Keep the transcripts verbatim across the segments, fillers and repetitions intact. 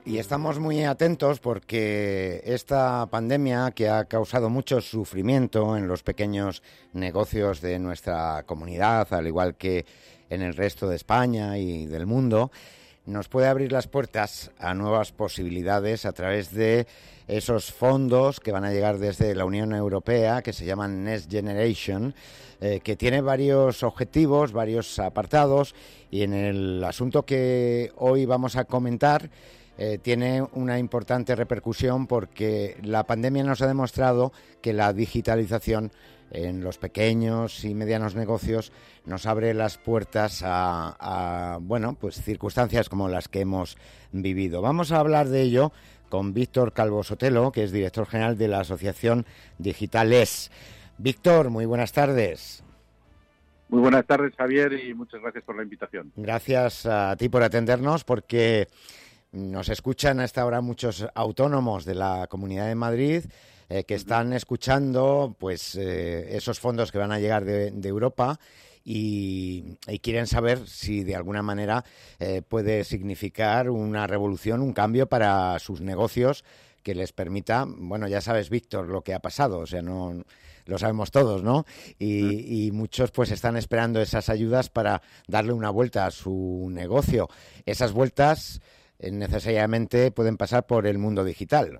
Y estamos muy atentos porque esta pandemia, que ha causado mucho sufrimiento en los pequeños negocios de nuestra comunidad, al igual que en el resto de España y del mundo, nos puede abrir las puertas a nuevas posibilidades a través de esos fondos que van a llegar desde la Unión Europea, que se llaman Next Generation, eh, que tiene varios objetivos, varios apartados, y en el asunto que hoy vamos a comentar eh, tiene una importante repercusión porque la pandemia nos ha demostrado que la digitalización en los pequeños y medianos negocios nos abre las puertas a, a bueno, pues circunstancias como las que hemos vivido. Vamos a hablar de ello con Víctor Calvo Sotelo, que es director general de la Asociación Digitales. Víctor, muy buenas tardes. Muy buenas tardes, Javier, y muchas gracias por la invitación. Gracias a ti por atendernos, porque nos escuchan a esta hora muchos autónomos de la Comunidad de Madrid eh, que están escuchando pues eh, esos fondos que van a llegar de, de Europa y, y quieren saber si de alguna manera eh, puede significar una revolución, un cambio para sus negocios que les permita, bueno, ya sabes, Víctor, lo que ha pasado, o sea, no lo sabemos todos, ¿no? Y, y muchos pues están esperando esas ayudas para darle una vuelta a su negocio. Esas vueltas eh, necesariamente pueden pasar por el mundo digital.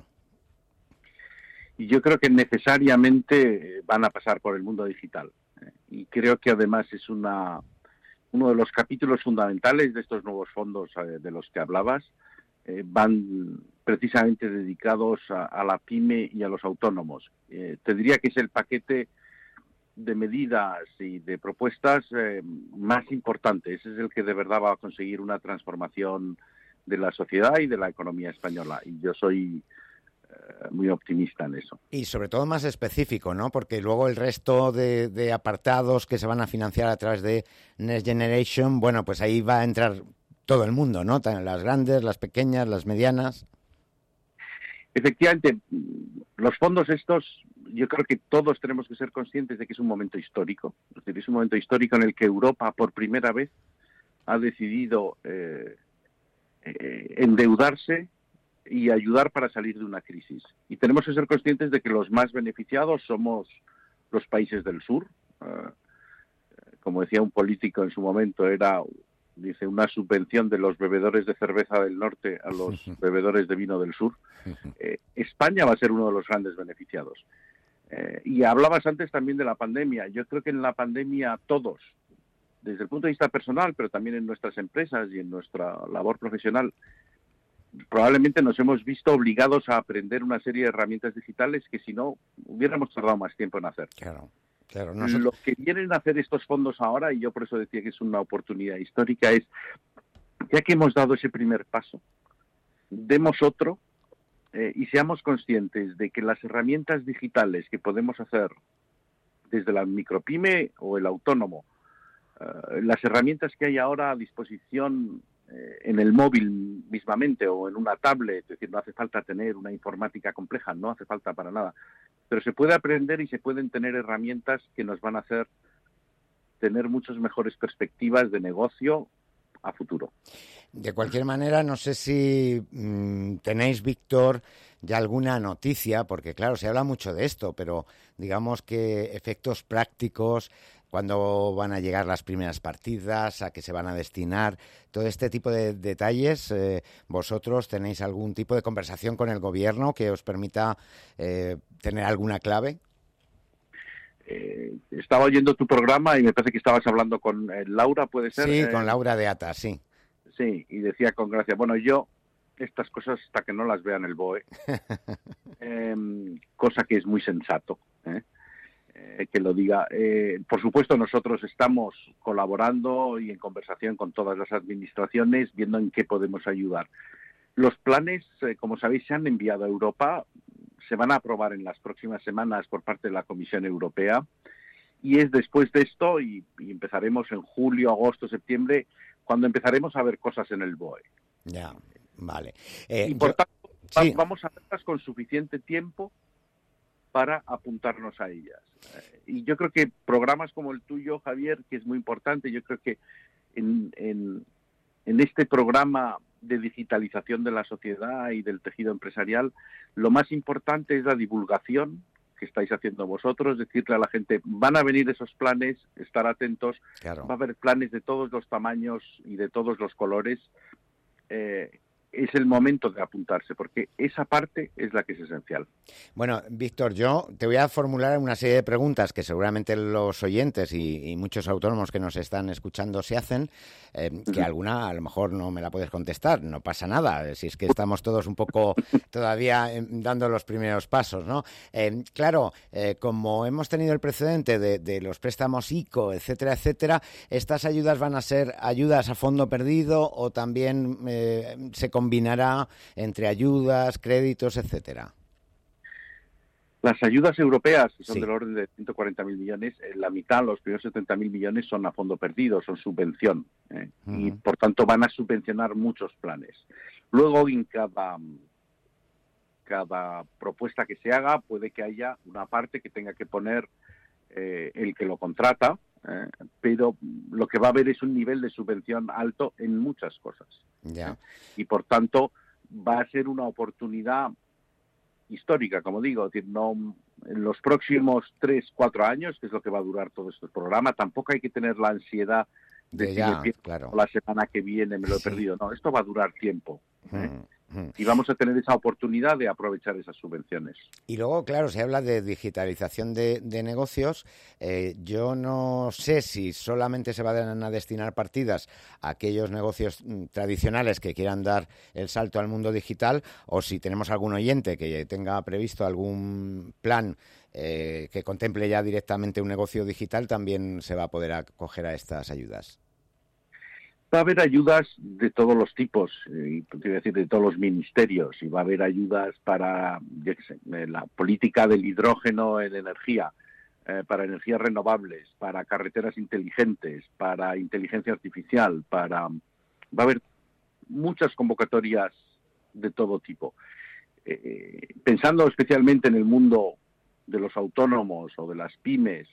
Y yo creo que necesariamente van a pasar por el mundo digital. Y creo que además es una uno de los capítulos fundamentales de estos nuevos fondos eh, de los que hablabas. Eh, van precisamente dedicados a, a la pyme y a los autónomos. Eh, te diría que es el paquete de medidas y de propuestas eh, más importante. Ese es el que de verdad va a conseguir una transformación de la sociedad y de la economía española. Y yo soy eh, muy optimista en eso. Y sobre todo más específico, ¿no? Porque luego el resto de, de apartados que se van a financiar a través de Next Generation, bueno, pues ahí va a entrar todo el mundo, ¿no? Las grandes, las pequeñas, las medianas. Efectivamente, los fondos estos, yo creo que todos tenemos que ser conscientes de que es un momento histórico. Es decir, es un momento histórico en el que Europa, por primera vez, ha decidido eh, eh, endeudarse y ayudar para salir de una crisis. Y tenemos que ser conscientes de que los más beneficiados somos los países del sur. Uh, como decía un político en su momento, era... dice, una subvención de los bebedores de cerveza del norte a los bebedores de vino del sur. Eh, España va a ser uno de los grandes beneficiados. Eh, y hablabas antes también de la pandemia. Yo creo que en la pandemia todos, desde el punto de vista personal, pero también en nuestras empresas y en nuestra labor profesional, probablemente nos hemos visto obligados a aprender una serie de herramientas digitales que si no, hubiéramos tardado más tiempo en hacer. Claro. Claro, nosotros... Lo que vienen a hacer estos fondos ahora, y yo por eso decía que es una oportunidad histórica, es, ya que hemos dado ese primer paso, demos otro eh, y seamos conscientes de que las herramientas digitales que podemos hacer desde la micropyme o el autónomo, eh, las herramientas que hay ahora a disposición eh, en el móvil mismamente o en una tablet, es decir, no hace falta tener una informática compleja, no hace falta para nada, pero se puede aprender y se pueden tener herramientas que nos van a hacer tener muchas mejores perspectivas de negocio a futuro. De cualquier manera, no sé si mmm, tenéis, Víctor, ya alguna noticia, porque claro, se habla mucho de esto, pero digamos que efectos prácticos, cuándo van a llegar las primeras partidas, a qué se van a destinar, todo este tipo de detalles. Eh, ¿Vosotros tenéis algún tipo de conversación con el gobierno que os permita eh, tener alguna clave? Eh, estaba oyendo tu programa y me parece que estabas hablando con eh, Laura, ¿puede ser? Sí, eh, con Laura de Ata, sí. Sí, y decía con gracia, bueno, yo estas cosas hasta que no las vea en el B O E, eh, cosa que es muy sensato, ¿eh? Eh, que lo diga. Eh, por supuesto, nosotros estamos colaborando y en conversación con todas las administraciones, viendo en qué podemos ayudar. Los planes, eh, como sabéis, se han enviado a Europa, se van a aprobar en las próximas semanas por parte de la Comisión Europea, y es después de esto, y, y empezaremos en julio, agosto, septiembre, cuando empezaremos a ver cosas en el B O E. Ya, vale. Eh, y por yo... tanto, sí. vamos a verlas con suficiente tiempo para apuntarnos a ellas. Eh, y yo creo que programas como el tuyo, Javier, que es muy importante, yo creo que en, en, en este programa de digitalización de la sociedad y del tejido empresarial, lo más importante es la divulgación que estáis haciendo vosotros, decirle a la gente, van a venir esos planes, estar atentos, claro. va a haber planes de todos los tamaños y de todos los colores. Eh, es el momento de apuntarse, porque esa parte es la que es esencial. Bueno, Víctor, yo te voy a formular una serie de preguntas que seguramente los oyentes y, y muchos autónomos que nos están escuchando se hacen, eh, que uh-huh. alguna a lo mejor no me la puedes contestar, no pasa nada, si es que estamos todos un poco todavía eh, dando los primeros pasos, ¿no? Eh, claro, eh, como hemos tenido el precedente de, de los préstamos ICO, etcétera, etcétera, ¿estas ayudas van a ser ayudas a fondo perdido o también eh, se combinará entre ayudas, créditos, etcétera? Las ayudas europeas, que son sí. del orden de ciento cuarenta mil millones, la mitad, los primeros setenta mil millones, son a fondo perdido, son subvención. ¿eh? Uh-huh. Y, por tanto, van a subvencionar muchos planes. Luego, en cada, cada propuesta que se haga, puede que haya una parte que tenga que poner eh, el que lo contrata, eh, pero lo que va a haber es un nivel de subvención alto en muchas cosas. Yeah. ¿eh? Y, por tanto, va a ser una oportunidad histórica, como digo, es decir, no, en los próximos tres, cuatro años, que es lo que va a durar todo este programa, tampoco hay que tener la ansiedad de, de si ya, me pierdo claro. la semana que viene me lo he sí. perdido. No, esto va a durar tiempo. ¿eh? Mm, mm. Y vamos a tener esa oportunidad de aprovechar esas subvenciones. Y luego, claro, se habla de digitalización de, de negocios. Eh, yo no sé si solamente se van a destinar partidas a aquellos negocios mm, tradicionales que quieran dar el salto al mundo digital, o si tenemos algún oyente que tenga previsto algún plan eh, que contemple ya directamente un negocio digital, también se va a poder acoger a estas ayudas. Va a haber ayudas de todos los tipos, y te iba a decir de todos los ministerios, y va a haber ayudas para yo qué sé, la política del hidrógeno en energía, eh, para energías renovables, para carreteras inteligentes, para inteligencia artificial, para va a haber muchas convocatorias de todo tipo. Eh, pensando especialmente en el mundo de los autónomos o de las pymes,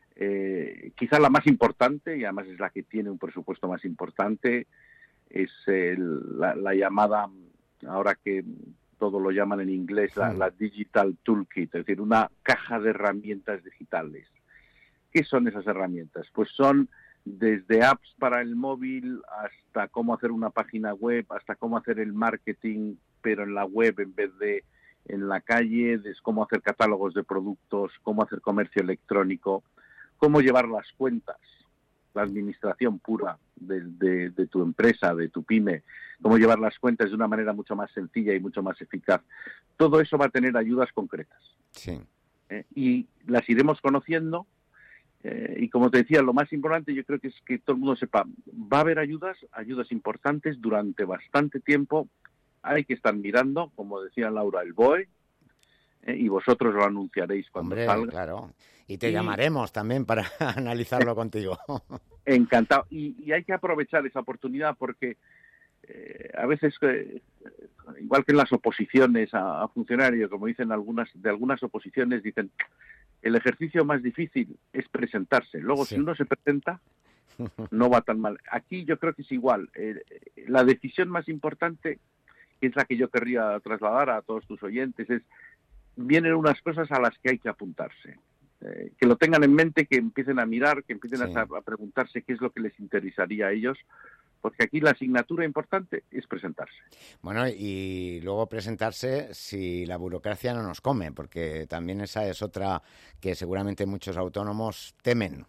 Eh, quizá la más importante, y además es la que tiene un presupuesto más importante, es el, la, la llamada, ahora que todo lo llaman en inglés, la, la Digital Toolkit, es decir, una caja de herramientas digitales. ¿Qué son esas herramientas? Pues son desde apps para el móvil hasta cómo hacer una página web, hasta cómo hacer el marketing, pero en la web en vez de en la calle, es cómo hacer catálogos de productos, cómo hacer comercio electrónico, cómo llevar las cuentas, la administración pura de, de, de tu empresa, de tu pyme, cómo llevar las cuentas de una manera mucho más sencilla y mucho más eficaz. Todo eso va a tener ayudas concretas. Sí. Eh, y las iremos conociendo. Eh, y como te decía, lo más importante yo creo que es que todo el mundo sepa, va a haber ayudas, ayudas importantes durante bastante tiempo. Hay que estar mirando, como decía Laura, el B O E, eh, y vosotros lo anunciaréis cuando Hombre, salga. Claro. Y te y, llamaremos también para analizarlo contigo. Encantado. Y, y hay que aprovechar esa oportunidad porque eh, a veces, eh, igual que en las oposiciones a, a funcionarios, como dicen algunas, de algunas oposiciones, dicen, el ejercicio más difícil es presentarse. Luego, sí. si uno se presenta, no va tan mal. Aquí yo creo que es igual. Eh, la decisión más importante, que es la que yo querría trasladar a todos tus oyentes, es, vienen unas cosas a las que hay que apuntarse. Eh, que lo tengan en mente, que empiecen a mirar, que empiecen sí. a, a preguntarse qué es lo que les interesaría a ellos, porque aquí la asignatura importante es presentarse. Bueno, y luego presentarse si la burocracia no nos come, porque también esa es otra que seguramente muchos autónomos temen.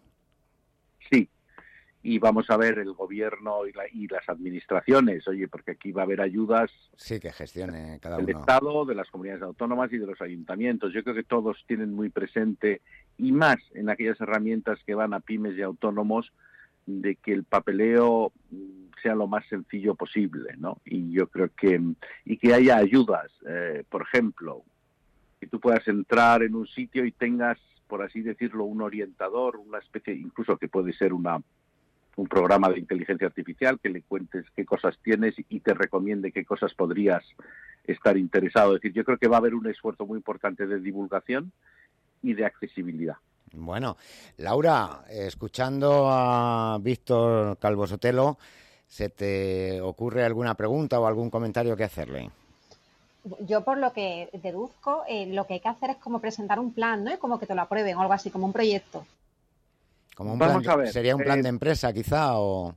Sí, y vamos a ver el gobierno y, la, y las administraciones, oye, porque aquí va a haber ayudas. Sí, que gestione cada del uno. Del Estado, de las comunidades autónomas y de los ayuntamientos. Yo creo que todos tienen muy presente, y más en aquellas herramientas que van a pymes y autónomos, de que el papeleo sea lo más sencillo posible, ¿no? Y yo creo que, y que haya ayudas, eh, por ejemplo, que tú puedas entrar en un sitio y tengas, por así decirlo, un orientador, una especie, incluso que puede ser una un programa de inteligencia artificial, que le cuentes qué cosas tienes y te recomiende qué cosas podrías estar interesado. Es decir, yo creo que va a haber un esfuerzo muy importante de divulgación y de accesibilidad. Bueno, Laura, escuchando a Víctor Calvo Sotelo, ¿Se te ocurre alguna pregunta o algún comentario que hacerle? Yo, por lo que deduzco, eh, lo que hay que hacer es como presentar un plan, ¿no? Y como que te lo aprueben o algo así, como un proyecto. Como un Vamos plan a de, ver. ¿Sería un plan eh, de empresa quizá o...?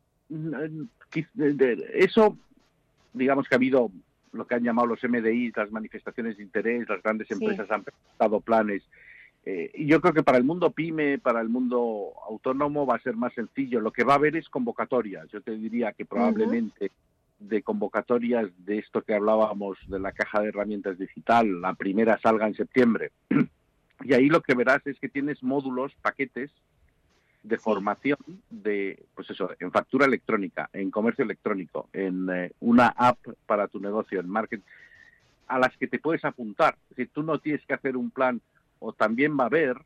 Eso, digamos que ha habido lo que han llamado los M D I, las manifestaciones de interés, las grandes empresas sí. han presentado planes. Eh, y yo creo que para el mundo pyme, para el mundo autónomo va a ser más sencillo. Lo que va a haber es convocatorias. Yo te diría que probablemente uh-huh. de convocatorias de esto que hablábamos de la caja de herramientas digital, la primera salga en septiembre. Y ahí lo que verás es que tienes módulos, paquetes de formación de, pues eso, en factura electrónica, en comercio electrónico, en eh, una app para tu negocio, en marketing, a las que te puedes apuntar. Es decir, tú no tienes que hacer un plan, o también va a haber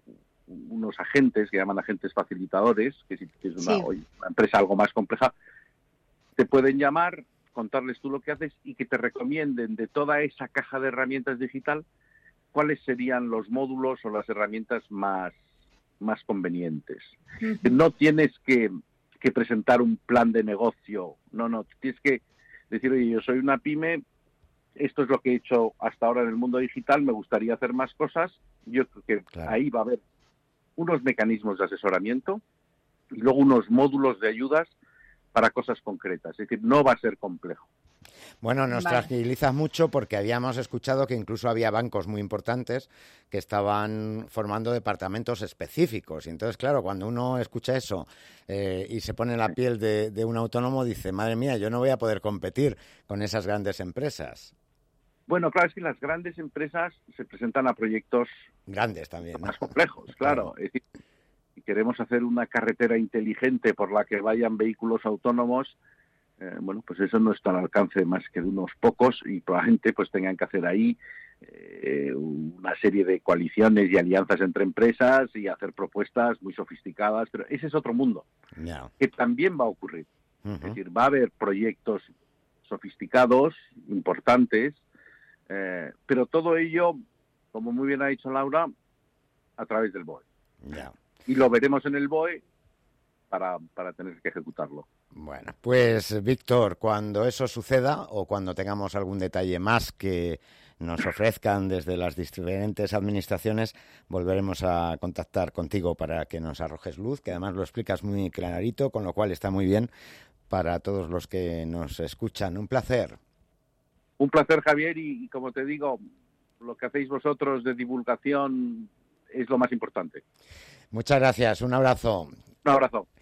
unos agentes, que llaman agentes facilitadores, que si es una, sí. una empresa algo más compleja, te pueden llamar, contarles tú lo que haces y que te recomienden de toda esa caja de herramientas digital cuáles serían los módulos o las herramientas más más convenientes. Uh-huh. No tienes que, que presentar un plan de negocio, no, no, tienes que decir, oye, yo soy una pyme, esto es lo que he hecho hasta ahora en el mundo digital, me gustaría hacer más cosas. Yo creo que claro. ahí va a haber unos mecanismos de asesoramiento y luego unos módulos de ayudas para cosas concretas, es decir, no va a ser complejo. Bueno, nos vale. tranquilizas mucho porque habíamos escuchado que incluso había bancos muy importantes que estaban formando departamentos específicos. Y entonces, claro, cuando uno escucha eso eh, y se pone en la piel de, de un autónomo, dice, madre mía, yo no voy a poder competir con esas grandes empresas. Bueno, claro, es que las grandes empresas se presentan a proyectos grandes también, ¿no? Más complejos, claro. claro. Es decir, si queremos hacer una carretera inteligente por la que vayan vehículos autónomos, Eh, bueno, pues eso no está al alcance más que de unos pocos y probablemente pues tengan que hacer ahí eh, una serie de coaliciones y alianzas entre empresas y hacer propuestas muy sofisticadas, pero ese es otro mundo no. que también va a ocurrir. Uh-huh. Es decir, va a haber proyectos sofisticados, importantes, eh, pero todo ello, como muy bien ha dicho Laura, a través del B O E. No. Y lo veremos en el B O E para, para tener que ejecutarlo. Bueno, pues Víctor, cuando eso suceda o cuando tengamos algún detalle más que nos ofrezcan desde las diferentes administraciones, volveremos a contactar contigo para que nos arrojes luz, que además lo explicas muy clarito, con lo cual está muy bien para todos los que nos escuchan. Un placer. Un placer, Javier, y, y como te digo, lo que hacéis vosotros de divulgación es lo más importante. Muchas gracias, un abrazo. Un abrazo.